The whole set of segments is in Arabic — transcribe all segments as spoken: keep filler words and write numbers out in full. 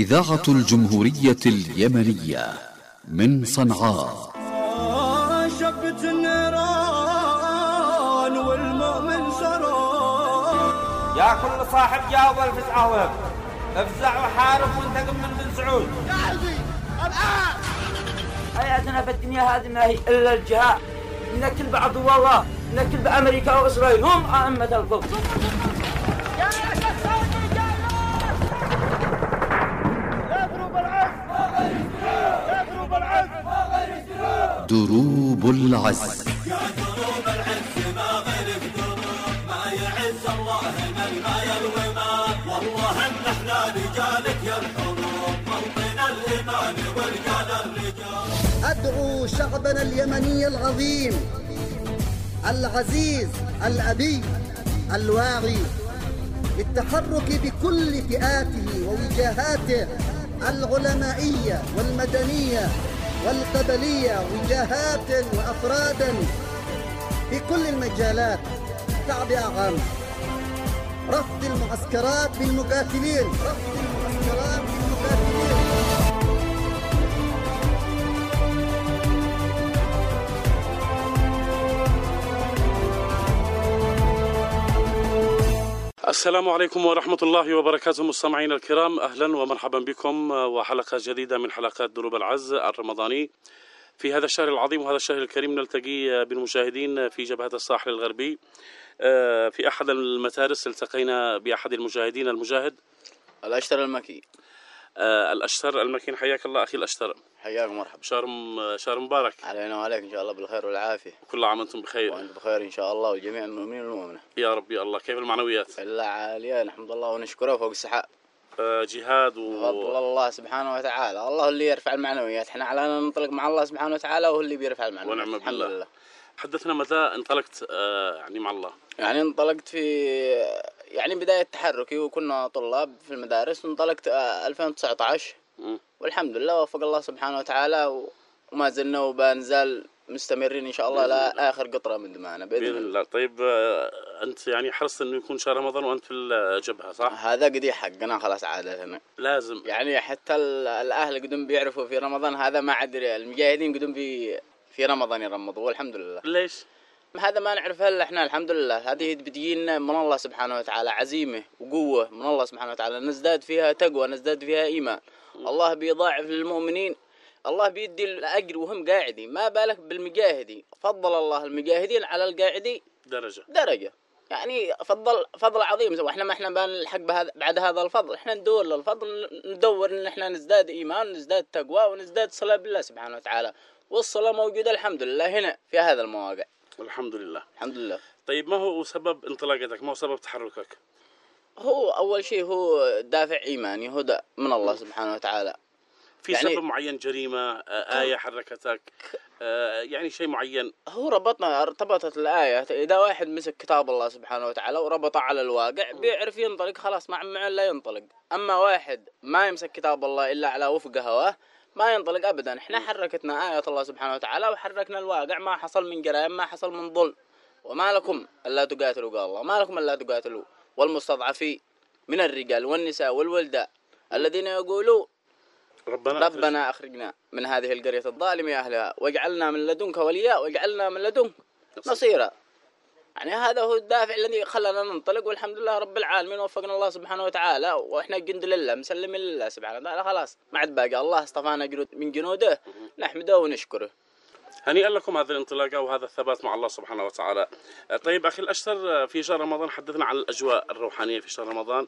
إذاعة الجمهورية اليمنية من صنعاء. شبت النيران والمؤمن سران، يا كل صاحب جاوب الفزعة وهب، افزع وحارب وانتقم من بن سعود. يا قلبي الآن حياتنا في الدنيا هذه ما هي إلا الجهاد، نكل بعض والله، نكل بأمريكا وإسرائيل هم أئمة الكفر. دروب العز. يا دروب العز ما غيرك دروب، ما يعز الله من ما يلومه، والله ان احنا رجالك يا الحروب، موطن الايمان ورجال الرجال. ادعو شعبنا اليمني العظيم العزيز الابي الواعي للتحرك بكل فئاته ووجاهاته العلمائيه والمدنيه والقبلية، وجاهات وأفرادا في كل المجالات، تعبئة عامة، رفض المعسكرات بالمقاتلين، رفض المعسكرات بالمقاتلين. السلام عليكم ورحمة الله وبركاته مستمعينا الكرام، أهلا ومرحبا بكم وحلقة جديدة من حلقات دروب العز الرمضاني. في هذا الشهر العظيم وهذا الشهر الكريم نلتقي بالمجاهدين في جبهة الساحل الغربي. في أحد المتارس التقينا بأحد المجاهدين، المجاهد الأشتر المكي. الأشتر المكين، حياك الله أخي الأشتر. حياك مرحبا. شهر شهر مبارك علينا وعليك إن شاء الله بالخير والعافية. كل عام وأنتم بخير. وأنتم بخير إن شاء الله وجميع المؤمنين والمؤمنة. يا رب يا الله. كيف المعنويات؟ الله عالية نحمد الله ونشكره فوق السحاب. جهاد و... فضل الله سبحانه وتعالى، الله اللي يرفع المعنويات، احنا علينا ننطلق مع الله سبحانه وتعالى وهو اللي بيرفع المعنويات. ونعم بالله. لله. حدثنا متى انطلقت يعني مع الله؟ يعني انطلقت في يعني بداية تحركي وكنا طلاب في المدارس، انطلقت ألفين وتسعة عشر م. والحمد لله وفق الله سبحانه وتعالى وما زلنا وبنزال مستمرين إن شاء الله لآخر قطرة من دماءنا بإذن, بإذن الله. طيب أنت يعني حرصت إنه يكون شهر رمضان وأنت في الجبهة صح؟ هذا قدي حقنا خلاص عادة هنا. لازم يعني حتى الأهل قدم بيعرفوا في رمضان هذا، ما عاد المجاهدين قدم في في رمضان يرمضوا والحمد لله. ليش؟ هذا ما نعرفها إلا إحنا الحمد لله، هذه بتجينا من الله سبحانه وتعالى، عزيمة وقوة من الله سبحانه وتعالى، نزداد فيها تقوى، نزداد فيها إيمان. م. الله بيضاعف للمؤمنين، الله بيدي الأجر وهم قاعدين، ما بالك بالمجاهدين. فضل الله المجاهدين على القاعدين درجة درجة يعني فضل فضل عظيم. واحنا ما احنا بنلحق بهذا بعد هذا الفضل، احنا ندور للفضل، ندور ان احنا نزداد ايمان، نزداد تقوى، ونزداد صلاة بالله سبحانه وتعالى، والصلاة موجودة الحمد لله هنا في هذا المواقع. الحمد لله الحمد لله. طيب ما هو سبب انطلاقتك؟ ما هو سبب تحركك؟ هو اول شيء هو دافع ايماني، هدى من الله سبحانه وتعالى. في يعني سبب معين، جريمة، آية حركتك، يعني شيء معين؟ هو ربطنا ارتبطت الآية، إذا واحد مسك كتاب الله سبحانه وتعالى وربطه على الواقع بيعرف ينطلق خلاص، مع معه لا ينطلق. أما واحد ما يمسك كتاب الله إلا على وفق هواه ما ينطلق أبدا. إحنا حركتنا آية الله سبحانه وتعالى وحركنا الواقع، ما حصل من جرائم، ما حصل من ظلم. وما لكم ألا تقاتلوا، قال الله ما لكم ألا تقاتلوا والمستضعفين من الرجال والنساء والولدان الذين يقولوا ربنا, ربنا أخرجنا من هذه القرية الظالم أهلها واجعلنا من لدنك وليا واجعلنا من لدنك نصيرا. يعني هذا هو الدافع الذي خلانا ننطلق، والحمد لله رب العالمين وفقنا الله سبحانه وتعالى، وإحنا جند لله مسلمين لله سبحانه وتعالى، خلاص ما عاد باقي، الله اصطفانا جنود من جنوده نحمده ونشكره. هنيئا لكم هذه الانطلاقة وهذا الثبات مع الله سبحانه وتعالى. طيب أخي الأشتر، في شهر رمضان حدثنا عن الأجواء الروحانية في شهر رمضان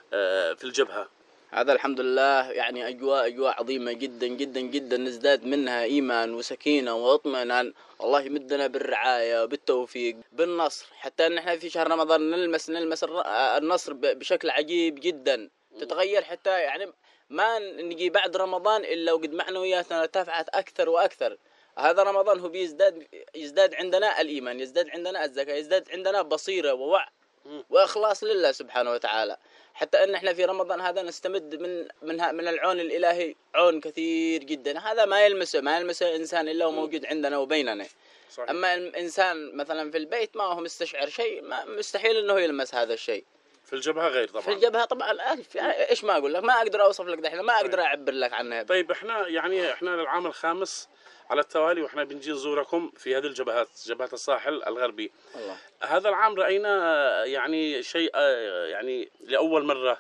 في الجبهة. هذا الحمد لله يعني أجواء أجواء عظيمة جدا جدا جدا، نزداد منها إيمان وسكينة واطمئنان. الله يمدنا بالرعاية وبالتوفيق بالنصر، حتى أن احنا في شهر رمضان نلمس نلمس النصر بشكل عجيب جدا، تتغير حتى يعني ما نجي بعد رمضان إلا وقد معنوياتنا ارتفعت أكثر وأكثر. هذا رمضان هو بيزداد يزداد عندنا الإيمان، يزداد عندنا الزكاة، يزداد عندنا بصيرة ووعي وإخلاص لله سبحانه وتعالى، حتى أن احنا في رمضان هذا نستمد من من من العون الإلهي عون كثير جدا. هذا ما يلمسه ما يلمسه إنسان إلا وموجود عندنا وبيننا. صحيح. أما الإنسان مثلا في البيت ما هو مستشعر شيء، ما مستحيل إنه يلمس هذا الشيء. في الجبهة غير طبعا. في الجبهة طبعا ألف، يعني إيش ما أقول لك، ما أقدر أوصف لك دحين، ما أقدر أعبر لك عنها. طيب إحنا يعني إحنا للعام الخامس على التوالي وإحنا بنجي نزوركم في هذه الجبهات، جبهة الساحل الغربي. الله. هذا العام رأينا يعني شيء يعني لأول مرة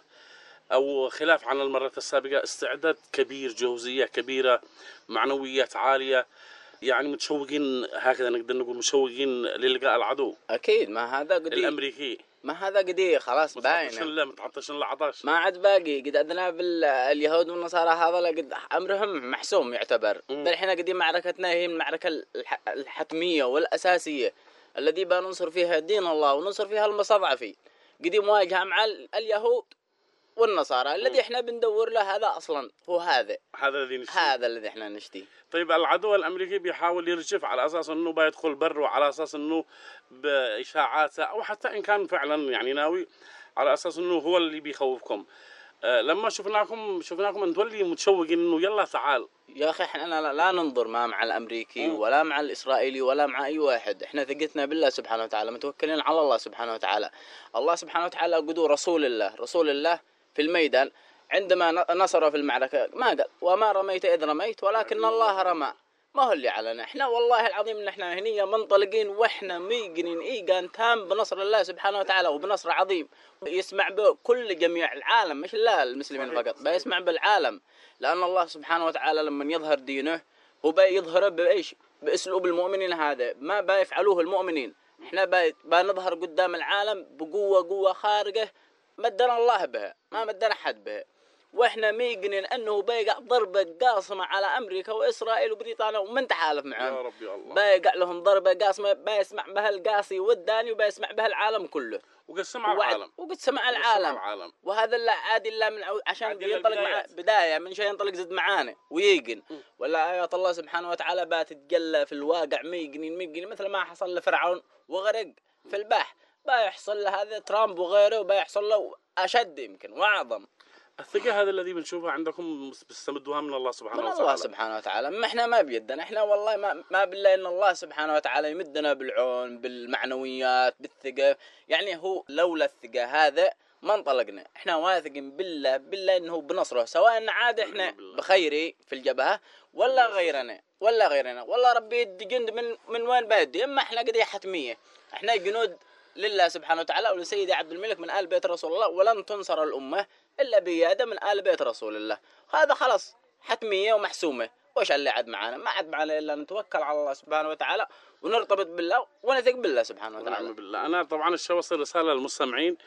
أو خلاف عن المرة السابقة، استعداد كبير، جهوزية كبيرة، معنويات عالية، يعني متشوقين هكذا نقدر نقول، متشوقين للقاء العدو. أكيد ما هذا قدي الأمريكي، ما هذا قدي خلاص باين، متعطشن لا متعطشن العطش، ما عاد باقي. قد أدنى باليهود والنصارى هذا قد أمرهم محسوم يعتبر. الحين قدي معركتنا هي المعركة الحتمية والأساسية الذي بننصر فيها دين الله وننصر فيها المستضعفين. قدي مواجهة مع اليهود والنصارى الذي احنا بندور له، هذا اصلا هو هذا هذا الذي نشتي. هذا الذي احنا نشتيه. طيب العدو الامريكي بيحاول يرجف على اساس انه بيدخل بر، وعلى اساس انه باشاعاته، او حتى ان كان فعلا يعني ناوي على اساس انه هو اللي بيخوفكم. أه لما شفناكم شفناكم انتم اللي متشوقين انه يلا تعال. يا اخي احنا لا, لا ننظر ما مع الامريكي م. ولا مع الاسرائيلي ولا مع اي واحد، احنا ثقتنا بالله سبحانه وتعالى، متوكلين على الله سبحانه وتعالى. الله سبحانه وتعالى قدو رسول الله، رسول الله في الميدان عندما نصر في المعركة ما قال وما رميت إذ رميت ولكن الله رمى، ما هو اللي علينا. احنا والله العظيم ان احنا هنية منطلقين واحنا ميقنين ايقان تام بنصر الله سبحانه وتعالى، وبنصر عظيم يسمع به كل جميع العالم، مش لا المسلمين فقط، بيسمع بالعالم. لأن الله سبحانه وتعالى لما يظهر دينه هو بيظهره بإيش؟ بأسلوب المؤمنين، هذا ما بيفعلوه المؤمنين. احنا بنظهر قدام العالم بقوة، قوة خارقة مدنا الله بها، ما مدنا أحد بها. واحنا ميقنين انه بيقع ضربه قاصمه على امريكا واسرائيل وبريطانيا ومن تحالف معهم. يا ربي الله. بيقع لهم ضربه قاصمه بيسمع بها القاصي والداني وبيسمع بها العالم كله. وقد سمع العالم. وقد سمع العالم. العالم. وهذا لا عادي الا من عشان ينطلق مع بدايه من شيء ينطلق زد معانا ويقن. ولا ايات الله سبحانه وتعالى بتتجلى في الواقع ميقنين ميقنين مثل ما حصل لفرعون وغرق في البحر، بيحصل له هذا ترامب وغيره وبيحصل له اشد يمكن واعظم. الثقة هذا الذي بنشوفها عندكم بتستمدوها من الله سبحانه من وتعالى. الله سبحانه وتعالى، ما احنا ما بيدنا، احنا والله ما ما بالله ان الله سبحانه وتعالى يمدنا بالعون بالمعنويات بالثقة. يعني هو لولا الثقة هذا ما انطلقنا، احنا واثقين بالله بالله انه بنصره، سواء عاد احنا بخيري في الجبهة ولا غيرنا ولا غيرنا، والله ربي يدي جند من من وين بيدي. اما احنا قضية حتمية، احنا جنود لله سبحانه وتعالى ولسيدي عبد الملك من آل بيت رسول الله، ولن تنصر الأمة إلا بيادة من آل بيت رسول الله. هذا خلاص حتمية ومحسومة. وش اللي عاد معانا؟ ما عاد معانا إلا نتوكل على الله سبحانه وتعالى ونرتبط بالله ونثق بالله سبحانه وتعالى. ونعم بالله. أنا طبعا الشيء وصل رسالة للمستمعين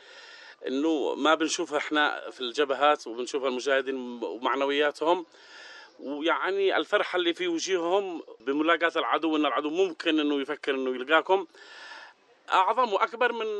إنه ما بنشوفها إحنا في الجبهات وبنشوف المجاهدين ومعنوياتهم، ويعني الفرحة اللي في وجيههم بملاقاة العدو، إن العدو ممكن إنه يفكر إنه يلقاكم، أعظم وأكبر من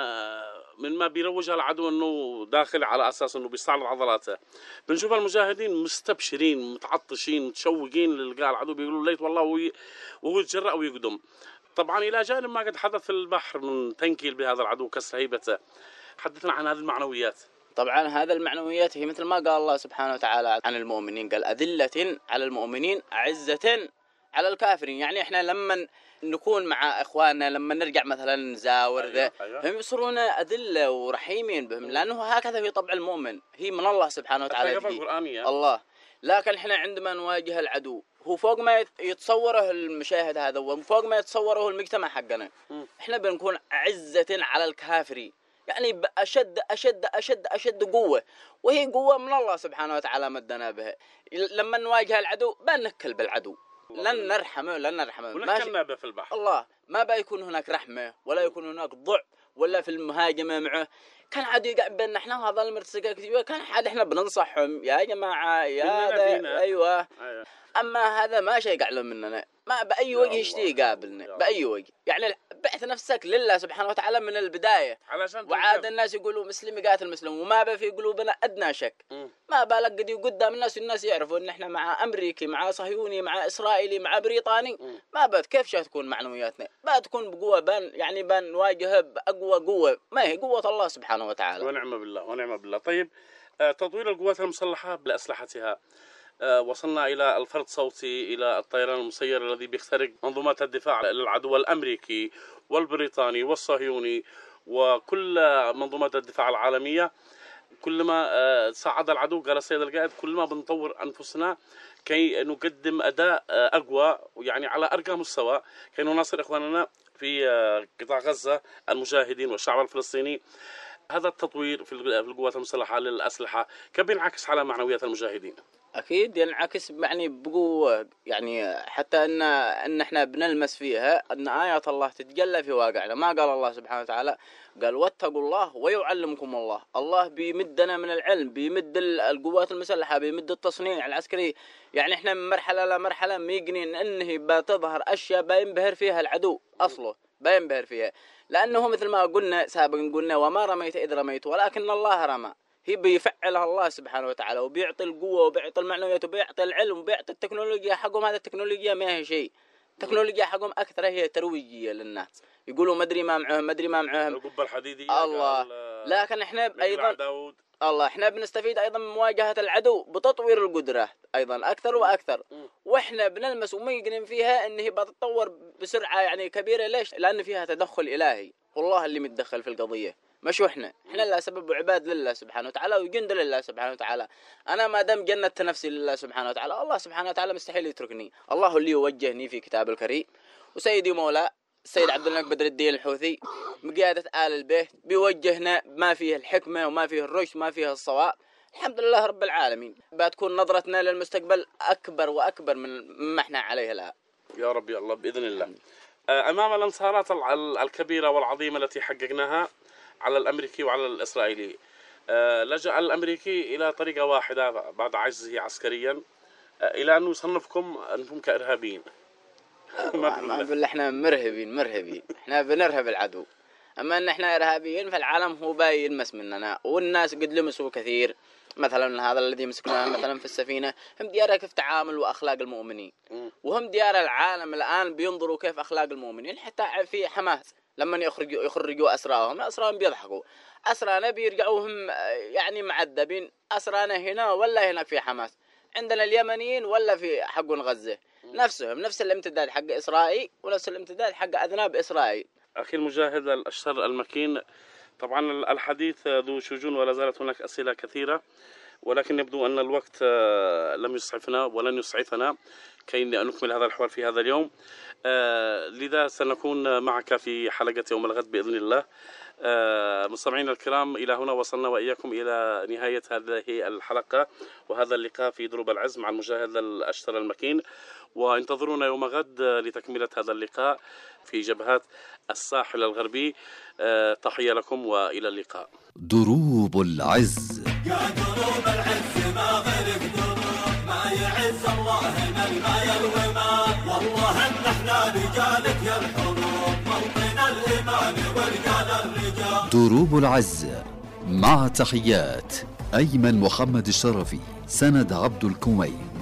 من ما بيروجها العدو إنه داخل على أساس إنه بيستعرض عضلاته. بنشوف المجاهدين مستبشرين متعطشين متشوقين للقاء العدو، بيقولوا ليت والله وهو يتجرأ ويقدم. طبعا إلى جانب ما قد حدث في البحر من تنكيل بهذا العدو كسر هيبته. حدثنا عن هذه المعنويات. طبعا هذا المعنويات هي مثل ما قال الله سبحانه وتعالى عن المؤمنين، قال أذلة على المؤمنين أعزة على الكافرين. يعني احنا لما نكون مع اخواننا لما نرجع مثلا نزاور ذا، أيوة. هم يصيرون أذلة ورحيمين بهم، لانه هكذا هي طبع المؤمن، هي من الله سبحانه وتعالى الله. لكن احنا عندما نواجه العدو هو فوق ما يتصوره المشاهد هذا وفوق ما يتصوره المجتمع حقنا، م. احنا بنكون أعزة على الكافرين، يعني أشد أشد أشد أشد قوة، وهي قوة من الله سبحانه وتعالى مدنا بها. لما نواجه العدو بنكل بالعدو، لن نرحمه لن نرحمه ونكلنا به في البحر. الله ما بيكون هناك رحمة ولا يكون هناك ضع ولا في المهاجمة معه. كان عاد يقع بيننا احنا هذا المرتزقة كثير، كان حد احنا بننصحهم يا جماعة يا أيوة. أيوة أما هذا ما شيء يقع مننا، ما بأي وجه يشتي يقابلنا بأي وجه. يعني بعث نفسك لله سبحانه وتعالى من البداية، وعاد الناس يقولوا مسلم يقاتل مسلم وما بقى في قلوبنا أدنى شك. م. ما بالك قد قدام الناس الناس يعرفوا إن إحنا مع أمريكي مع صهيوني مع إسرائيلي مع بريطاني. م. ما بد كيف تكون معنوياتنا؟ ما تكون بقوة بان يعني بان نواجهها بأقوى قوة، ما هي قوة الله سبحانه وتعالى. ونعم بالله ونعم بالله. طيب تطوير القوات المسلحة بأسلحتها، وصلنا إلى الفرد صوتي، إلى الطيران المسير الذي بيخترق منظومات الدفاع للعدو الأمريكي والبريطاني والصهيوني وكل منظومات الدفاع العالمية. كلما صعد العدو قال السيد القائد كلما بنطور أنفسنا كي نقدم أداء أقوى يعني على أرقى مستوى كي نناصر إخواننا في قطاع غزة المجاهدين والشعب الفلسطيني. هذا التطوير في القوات المسلحة للأسلحة كيف بينعكس على معنويات المجاهدين؟ أكيد ينعكس يعني بقوة، يعني حتى أن أن إحنا بنلمس فيها أن آيات الله تتجلى في واقعنا. ما قال الله سبحانه وتعالى قال واتقوا الله ويعلمكم الله. الله بيمدنا من العلم، بيمد القوات المسلحة، بيمد التصنيع العسكري. يعني إحنا من مرحلة لمرحلة ميقنين أنه بتظهر أشياء بينبهر فيها العدو أصله، بينبهر فيها، لأنه مثل ما قلنا سابقا قلنا وما رميت إذ رميت ولكن الله رمى. هي بيفعلها الله سبحانه وتعالى وبيعطي القوة وبيعطي المعنويات وبيعطي العلم وبيعطي التكنولوجيا حقهم. هذا التكنولوجيا ما هي شيء، التكنولوجيا حقهم أكثر هي ترويجية للناس، يقولوا ما أدري ما معهم ما أدري ما معهم القبة الحديدية الله. لكن إحنا أيضا الله إحنا بنستفيد أيضا من مواجهة العدو بتطوير القدرة أيضا أكثر وأكثر، وإحنا بنلمس وميقنين فيها إن هي بتتطور بسرعة يعني كبيرة. ليش؟ لأن فيها تدخل إلهي، والله اللي متدخل في القضية مش احنا، احنا لا سبب وعباد لله سبحانه وتعالى وجند لله سبحانه وتعالى. انا ما دام جندت نفسي لله سبحانه وتعالى الله سبحانه وتعالى مستحيل يتركني. الله اللي يوجهني في كتاب الكريم، وسيدي مولا السيد عبد الملك بدر الدين الحوثي بقيادة آل البيت بيوجهنا ما فيه الحكمة وما فيه الرشد ما فيه الصواب. الحمد لله رب العالمين. بتكون نظرتنا للمستقبل أكبر وأكبر من ما احنا عليه الآن يا رب يا الله بإذن الله. أمام الانتصارات الكبيرة والعظيمة التي حققناها على الأمريكي وعلى الإسرائيلي، لجأ الأمريكي إلى طريقة واحدة بعد عجزه عسكريا إلى أن يصنفكم أنكم كإرهابيين. ما نقول احنا مرهبين مرهبين احنا بنرهب العدو، أما أن احنا إرهابيين فالعالم هو باي يلمس مننا، والناس قد لمسوا كثير. مثلا هذا الذي مسكناه مثلا في السفينة هم ديار كيف تعامل وأخلاق المؤمنين، وهم ديار العالم الآن بينظروا كيف أخلاق المؤمنين. حتى في حماس لما يخرجوا يخرجوا أسراهم أسراهم بيضحكوا، أسرانا بيرجعوهم يعني معذبين. أسرانا هنا ولا هناك في حماس، عندنا اليمنيين ولا في حق غزة نفسهم، نفس الامتداد حق إسرائيل ونفس الامتداد حق أذناب إسرائيل. أخي المجاهد الأشتر المكين، طبعا الحديث ذو شجون ولا زالت هناك أسئلة كثيرة، ولكن يبدو أن الوقت لم يسعفنا ولن يسعفنا كي نكمل هذا الحوار في هذا اليوم. لذا سنكون معك في حلقة يوم الغد بإذن الله. مستمعينا الكرام، إلى هنا وصلنا وإياكم إلى نهاية هذه الحلقة وهذا اللقاء في دروب العز مع المجاهد الأشتر المكين، وانتظرونا يوم غد لتكملة هذا اللقاء في جبهات الساحل الغربي. تحية لكم وإلى اللقاء. دروب العز يا دروب العز ما غيرك دروب، ما يعز الله من ما يلوي ما، والله ان احنا رجالك يا الحروب، موطن الايمان ورجال الرجال. دروب العز مع تحيات أيمن محمد الشرفي، سند عبد الكومين.